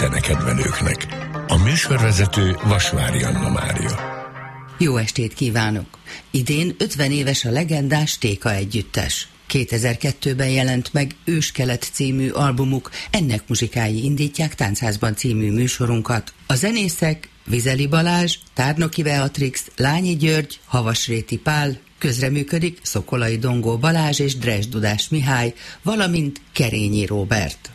zenekedvelőknek. A műsorvezető Vasvári Anna Mária. Jó estét kívánok! Idén 50 éves a legendás Téka együttes. 2002-ben jelent meg Őskelet című albumuk, ennek muzsikái indítják Táncházban című műsorunkat. A zenészek Vizeli Balázs, Tárnoki Beatrix, Lányi György, Havasréti Pál, közreműködik Szokolai Dongó Balázs és Dres Dudás Mihály, valamint Kerényi Róbert.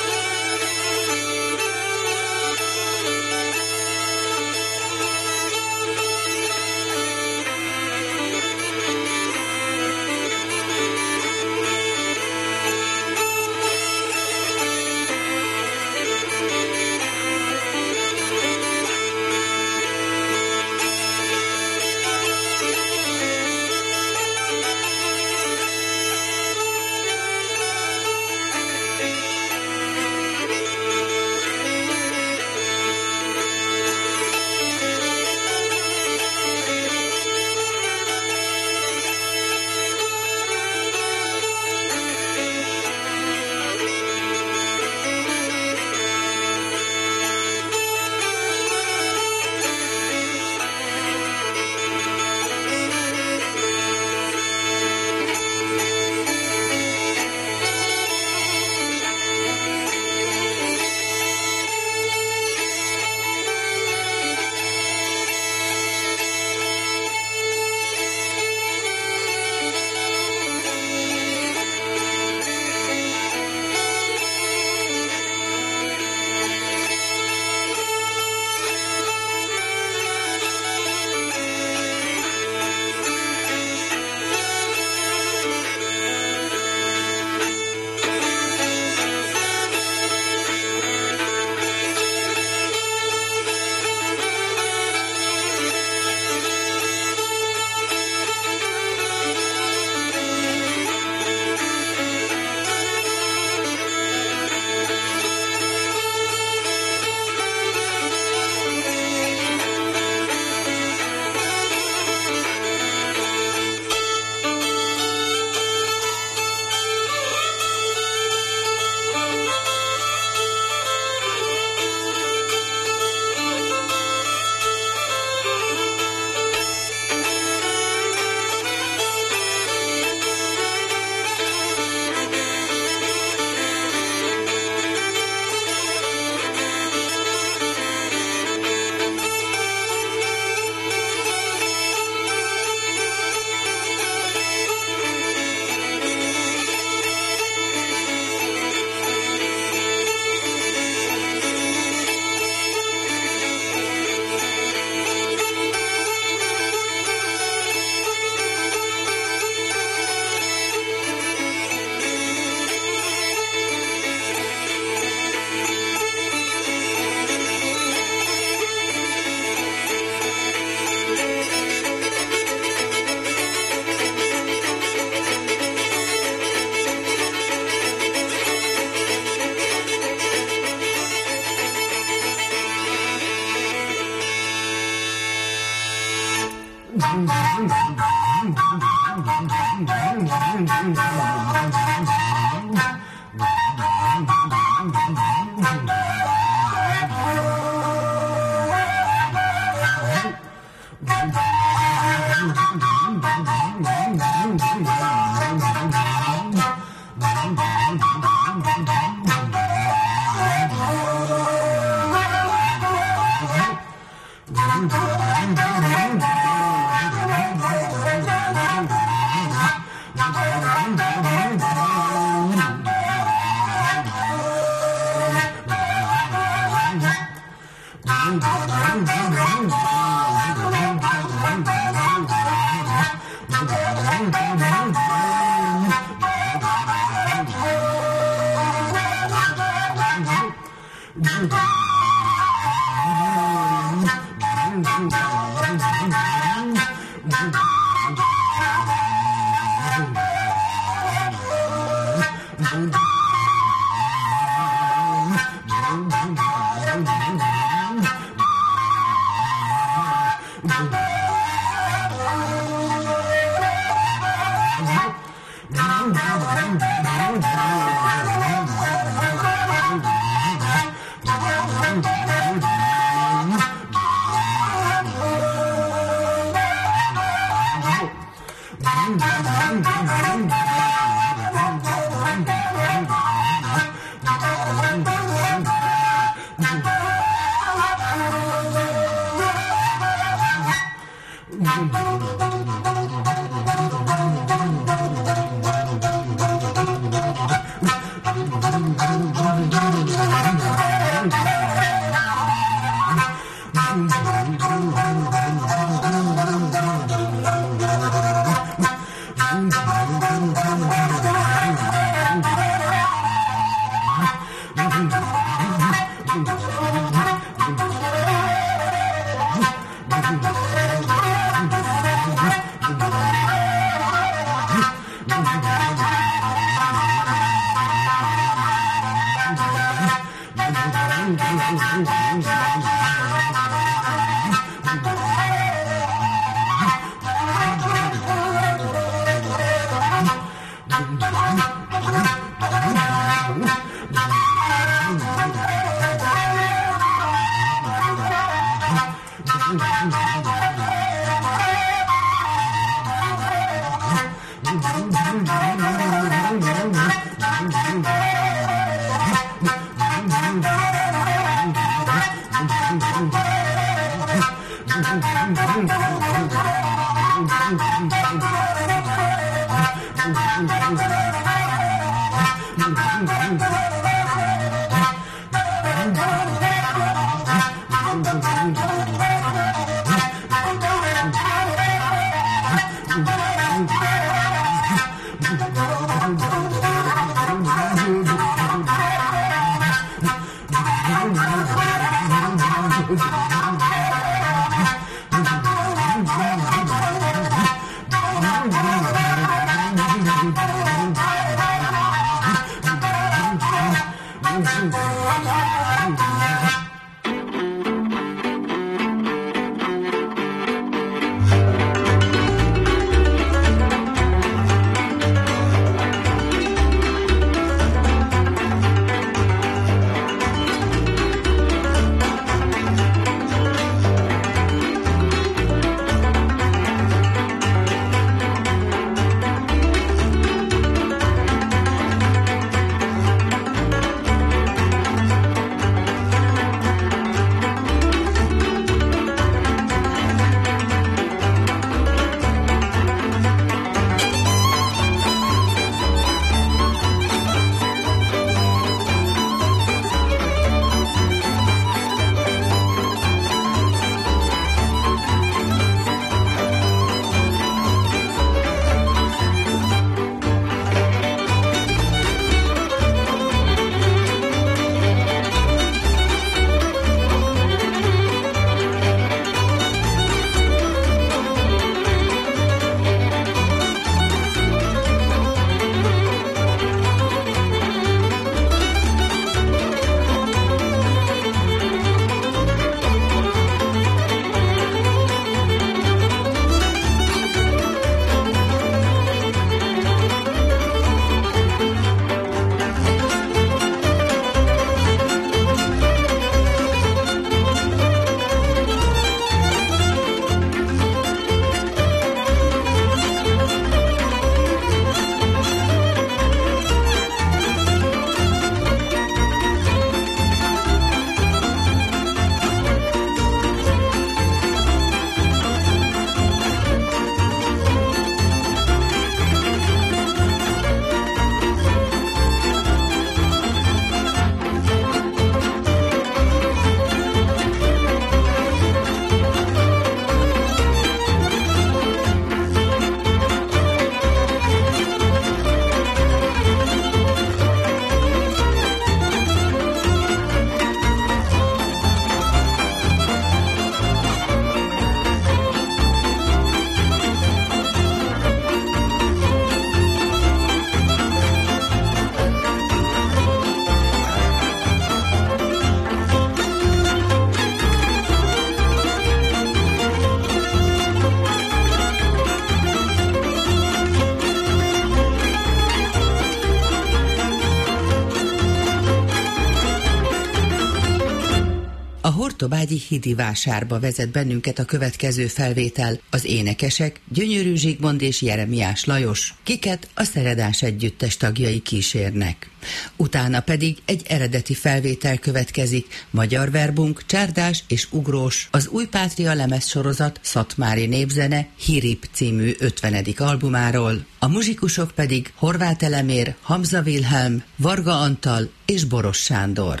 A Hortobágyi Hidi vásárba vezet bennünket a következő felvétel. Az énekesek Gyönyörű Zsigmond és Jeremiás Lajos, kiket a Szeredás együttes tagjai kísérnek. Utána pedig egy eredeti felvétel következik, magyar verbunk, csárdás és ugrós, az Új Pátria lemezsorozat Szatmári népzene Hirip című 50. albumáról. A muzsikusok pedig Horváth Elemér, Hamza Vilhelm, Varga Antal és Boros Sándor.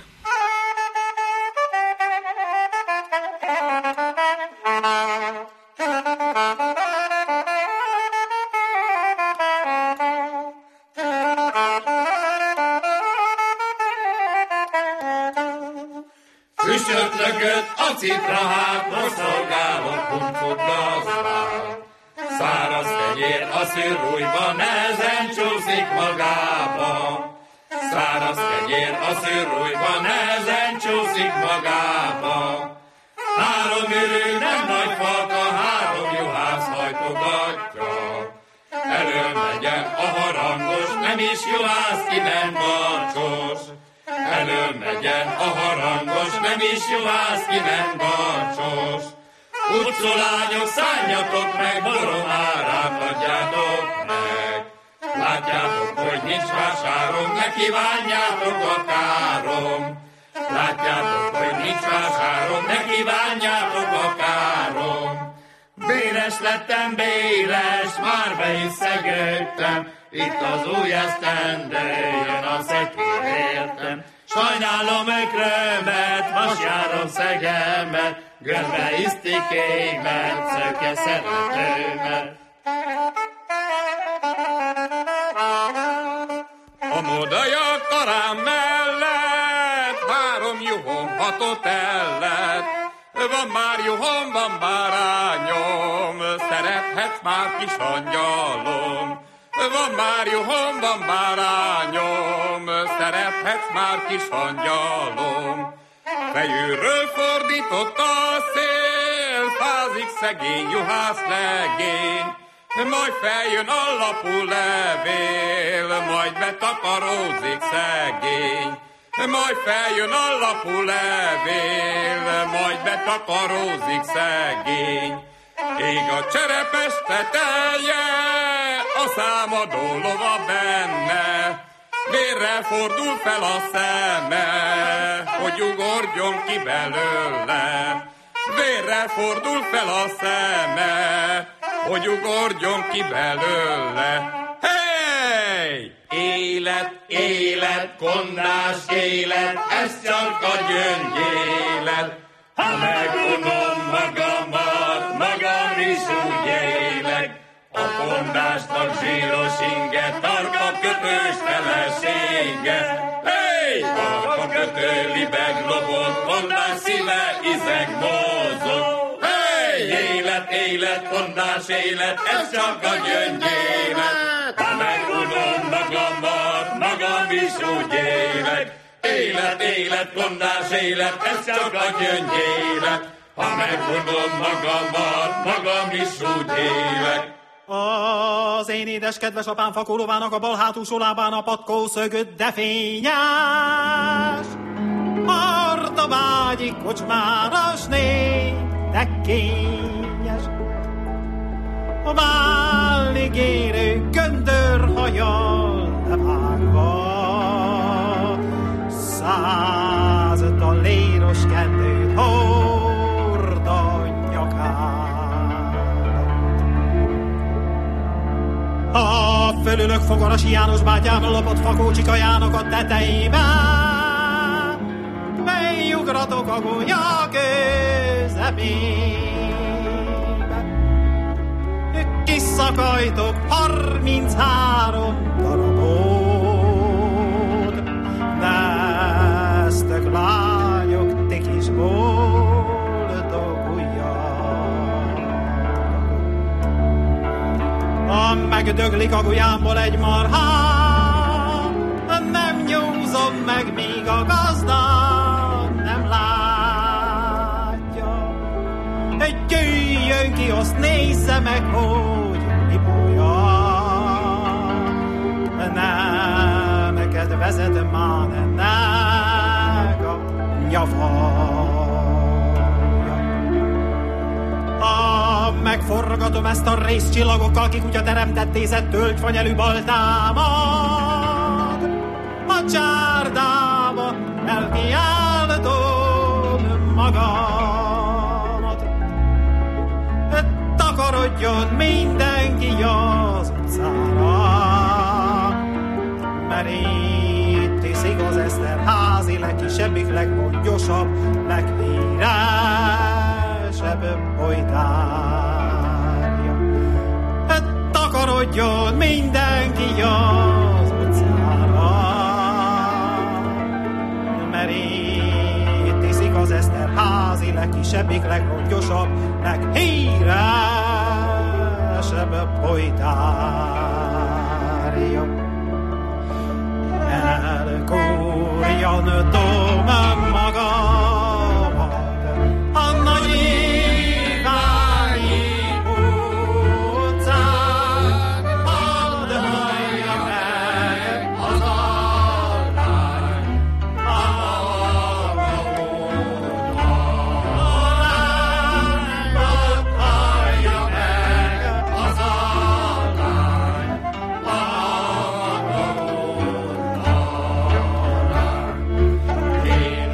Füstötlökött a citrahát, most szolgálom kuncut gazdát. Száraz kenyér a szőrújba, nehezen csúszik magába. Száraz kenyér a szőrújba, nehezen csúszik magába. 3 ürű, nem nagy falka, 3 juhász hajtogatja. Elől megyen a harangos, nem is juhász, ki nem barcsos. Elől megyen a harangos, nem is juhász, ki nem barcsos. Utcolányok, szálljatok meg, boromárát adjátok meg. Látjátok, hogy nincs vásárom, ne kívánjátok a károm. Látjátok, hogy nincs vásárom, ne kívánjátok a károm. Béres lettem, béres, már be is szegődtem, itt az új esztendő, jön a szekér értem. Sajnálom ökrömet, most járom szegemet, görbe isztikémet, szöke szeretőmet. A modaja karám mellett 3 juhom 6 ellet. Van már juhom, van bárányom, szerethetsz már kis angyalom. Van már juhom, van bárányom, szerethetsz már kis angyalom. Fejűről fordított a szél, fázik szegény juhász legény. Majd feljön a lapú levél, majd betakarózik szegény. Majd feljön a lapú levél, majd betakarózik szegény. Ég a cserepes teteje, a számadó lova benne, vérre fordul fel a szeme, hogy ugorjon ki belőle. Vérre fordul fel a szeme, hogy ugorjon ki belőle. Hey! Élet, élet, kondás élet, ez csak a gyöngyélet. Ha megunom magamat, magam is úgy élek. A kondásnak zsíros inge, tarka kötős felesége. Hey! Tarka kötő libeg lobog, kondás szíve izeg mozog. Hey! Élet, élet, kondás élet, ez csak a gyöngyélet. Ha megunom magamat, magam is úgy élek. Élet, élet, kondás élet, ez csak a gyöngyélet. Ha megunom magamat, magam is úgy élek. Az én édes kedves apám fakulóvának a bal hátúsó lábán a patkó szögött, de fényes. Hortobágyi kocsmáros négy, de kényes. A vállig érő göndörhajjal levágva, 100 talléros kendőt hord a nyakán. A fölülök Fogarasi János bátyám lopott fakócsikajának a tetejébe, mely ugratok a gólya közepébe. Kiszakajtok 33 darabot, neztök lányok, ti kis boldog ujjak. Ha megdöglik a gulyámból egy marha, nem nyúzom meg, míg a gazda nem látja. Jöjjön ki, azt nézze meg, hogy mi bolya. Nem kedvezett már ennek a nyafak. forgatom ezt a részcsillagokkal, kikutya teremtettézett tölgyfanyelű baltámat. A csárdába elkiáltom magamat. Takarodjon mindenki az utcára, mert itt iszik az Eszterházi legkisebbik, leggongyosabb, leghíresebb bolytárja. Takarodjon mindenki az utcára, mert itt iszik az Eszterházi legkisebbik, leggongyosabb, leghíresebb bolytárja. Elkúrjanom magamat a nagy Iványi utcán, hadd hallja meg az allány a maga utolán, hadd hallja meg az allány a maga utolán.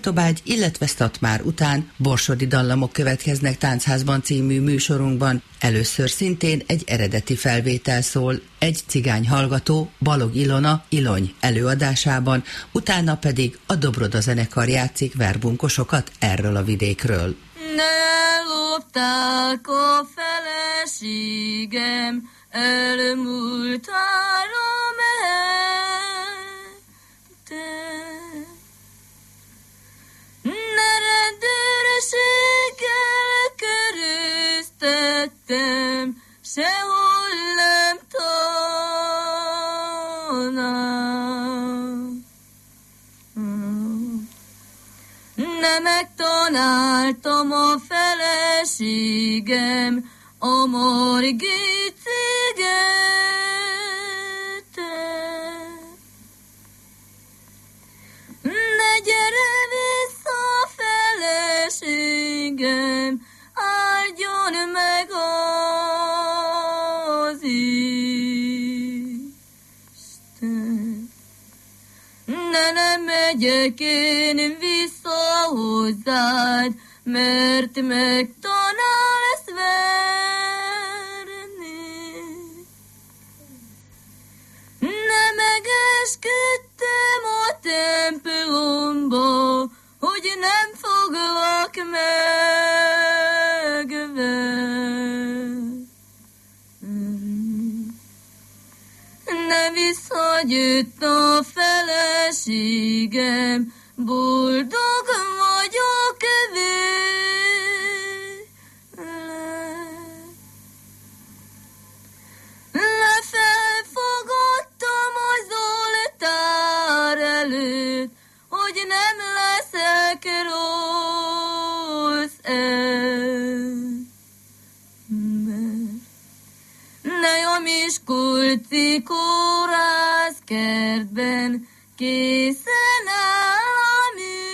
Hortobágy, illetve Szatmár után borsodi dallamok következnek Táncházban című műsorunkban. Először szintén egy eredeti felvétel szól, egy cigány hallgató, Balog Ilona Ilony előadásában, utána pedig a Dobroda zenekar játszik verbunkosokat erről a vidékről. Ne lopták a feleségem, elmúlt 3 hete. Ne rendőrséggel köröztettem, sehol nem talál. Ne megtaláltam a feleségem, a Margit szigeten. Ne gyere vissza, feleségem, áldjon meg az Isten. Nem megyek én vissza hozzád, mert megtanálsz verni. Nem megesküdtem a templomba, hogy nem foglak megverni. Nem visszajött a feleségem, boldog vagyok vele. Lefelfogadtam az oltár előtt, hogy nem leszek rossz ember. Ne a miskolci kórházkertben készen áll a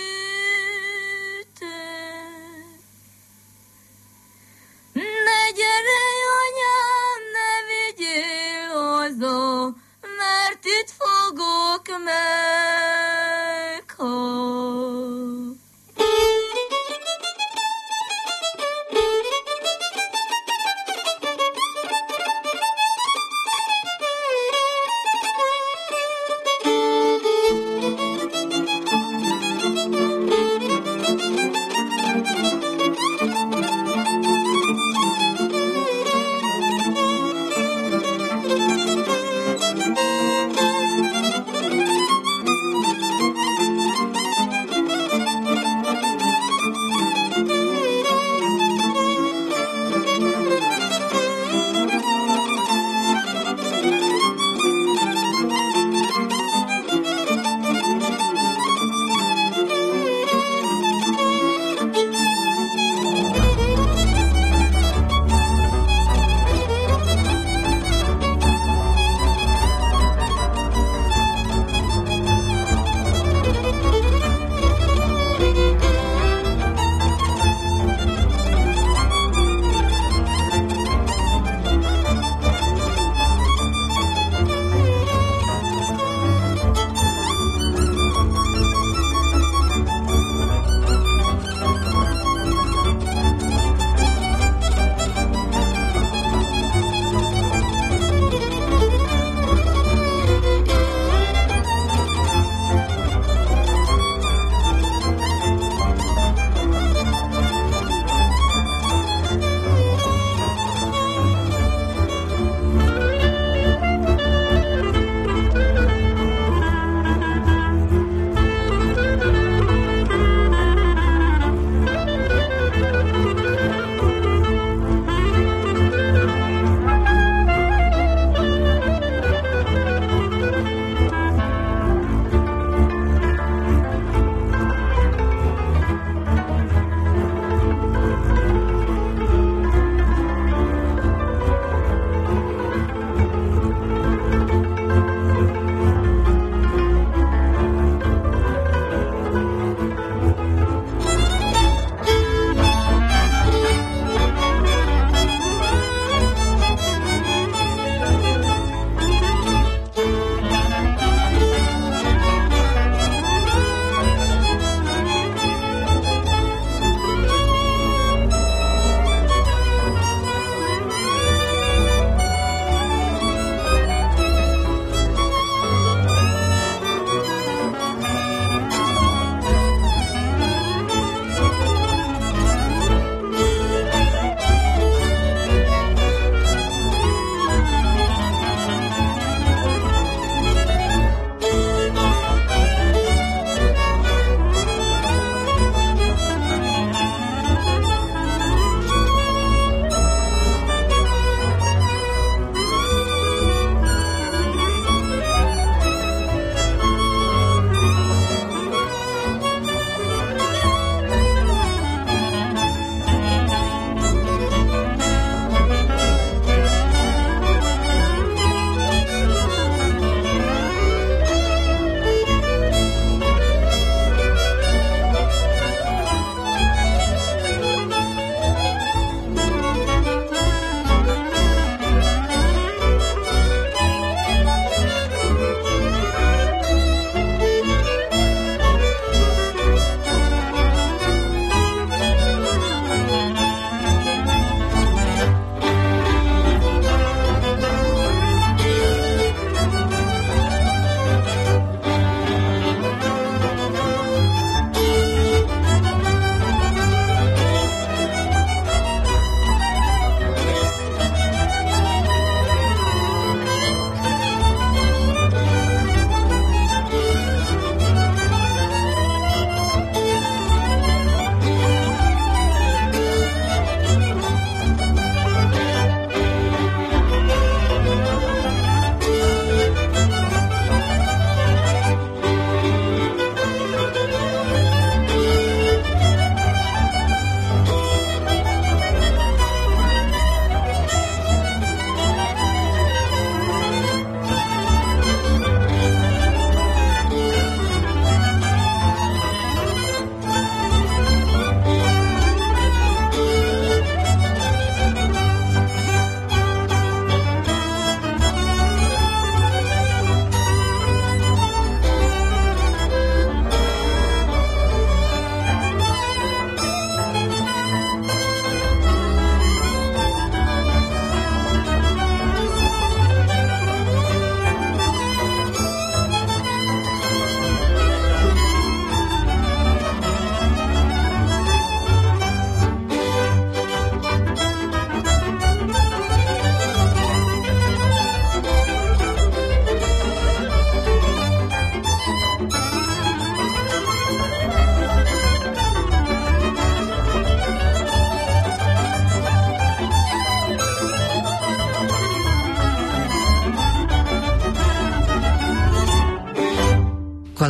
műtét. Ne gyere, anyám, ne vigyél haza, mert itt fogok meghalni.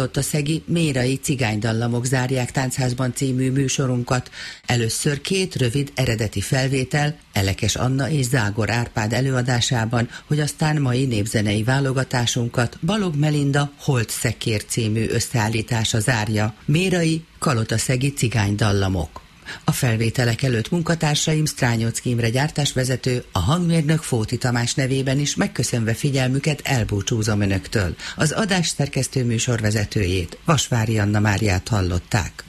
Kalotaszegi mérai cigánydallamok zárják Táncházban című műsorunkat. Először 2 rövid eredeti felvétel Elekes Anna és Zágor Árpád előadásában, hogy aztán mai népzenei válogatásunkat Balogh Melinda Holt Szekér című összeállítása zárja. Mérai Kalotaszegi cigánydallamok. A felvételek előtt munkatársaim Strányocki Imre gyártásvezető, a hangmérnök Fóti Tamás nevében is megköszönve figyelmüket elbúcsúzom önöktől. Az adás szerkesztő műsorvezetőjét, Vasvári Anna Máriát hallották.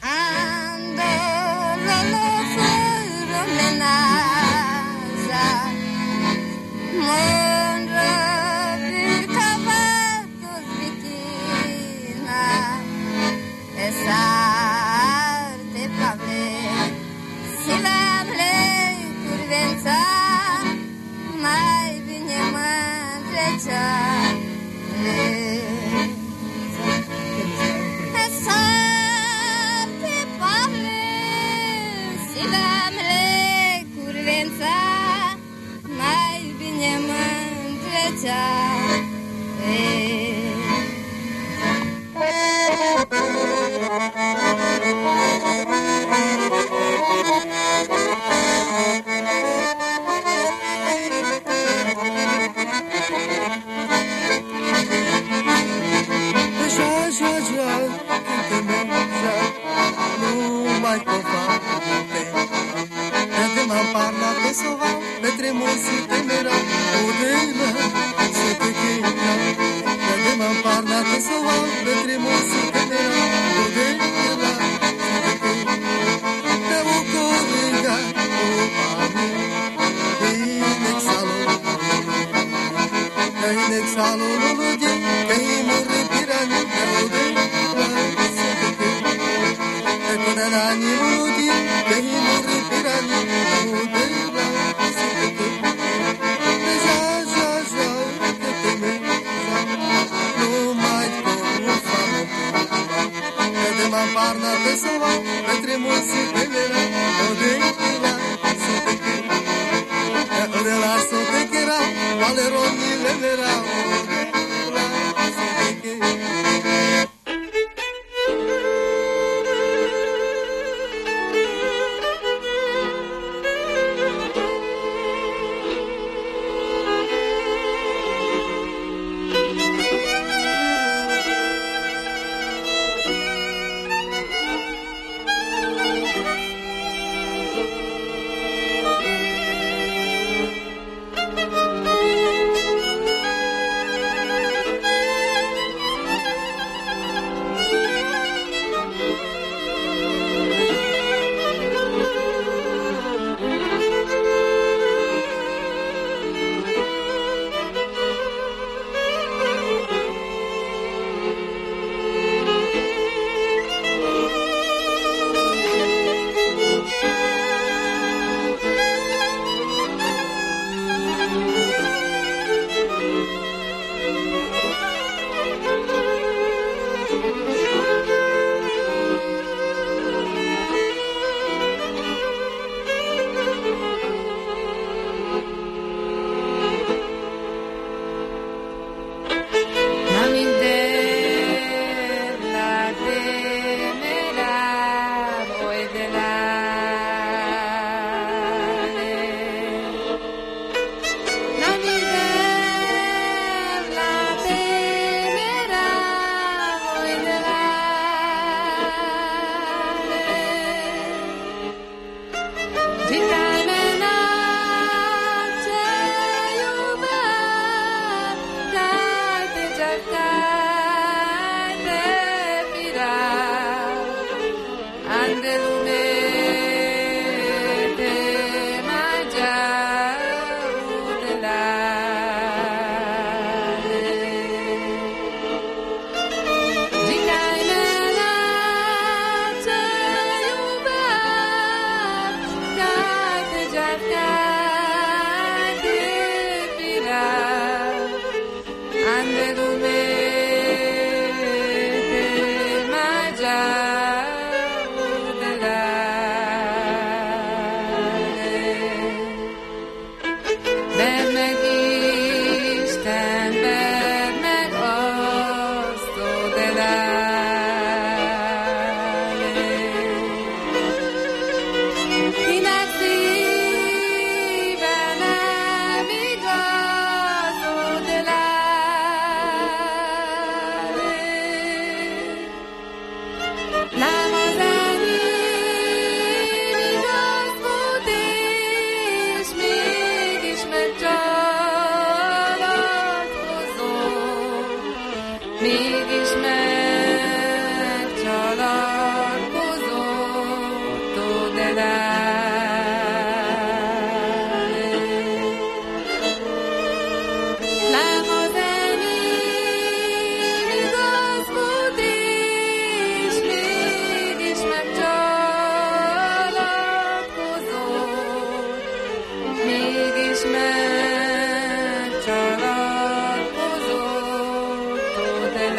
ismert család hozott oda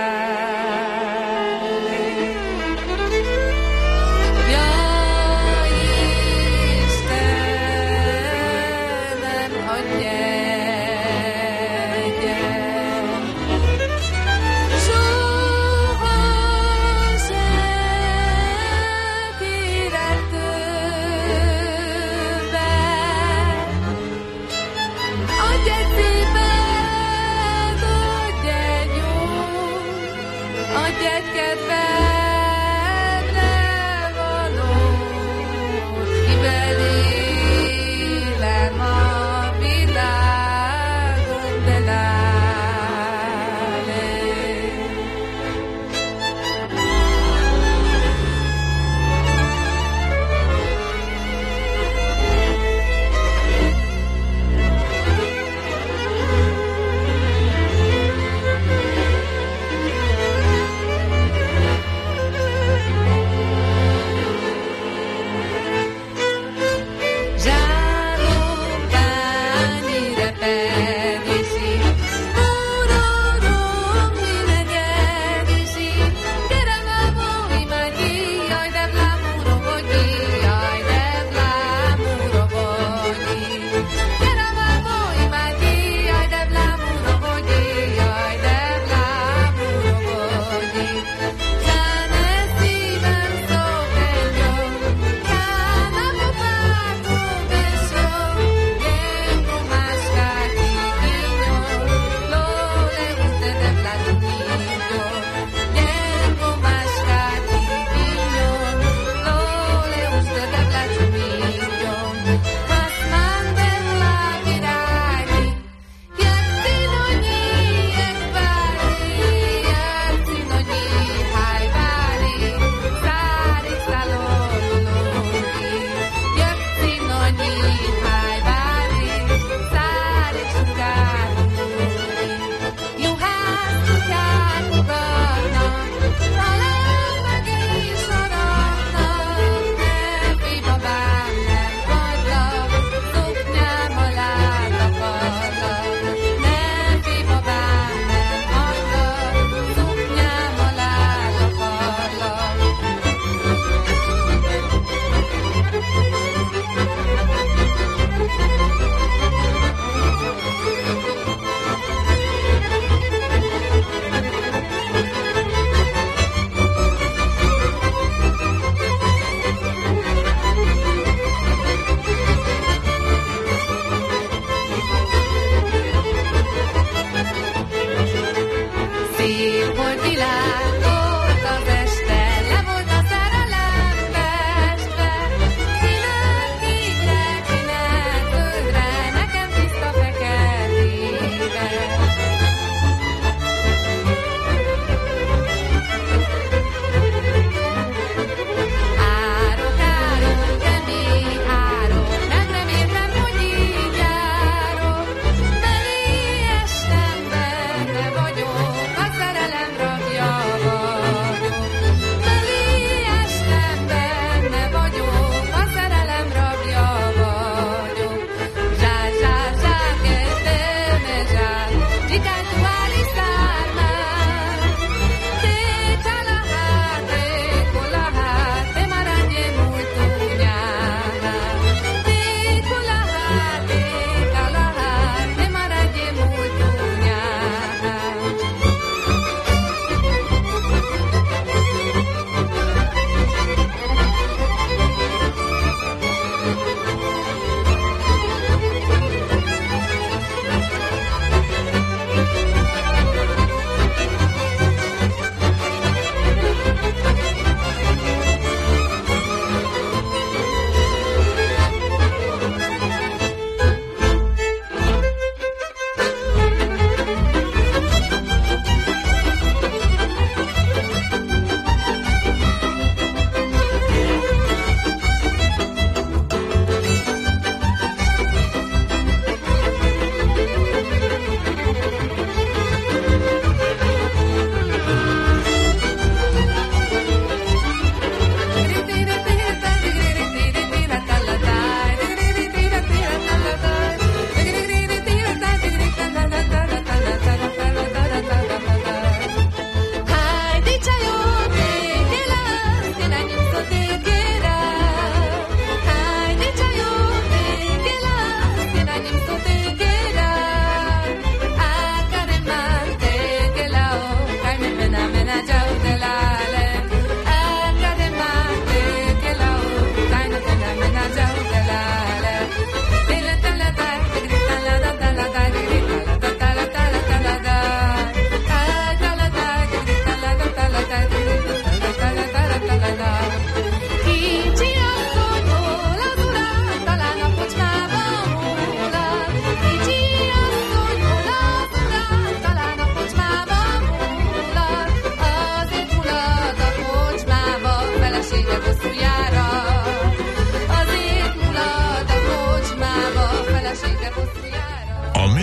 lelé. Jaj, Istenem, hadd gyerjen, soha sem kérek többet. Adj egy szépet, adj egy jót, adj egy kedvedre valót, mivel élem a világon, de lelé. Zsálombányi repedési, urarom, minden nyergési, gyere lábói már jaj, de blámúra vagy, jaj, de blámúra vagy. Gyere lábói már jaj, de blámúra vagy, jaj, de blámúra vagy. Zsáne szívem szokenya, kána popátó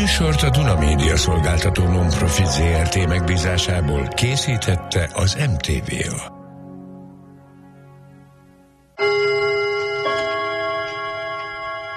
műsort a Duna Média Szolgáltató Nonprofit Zrt. Megbízásából készítette az MTVA.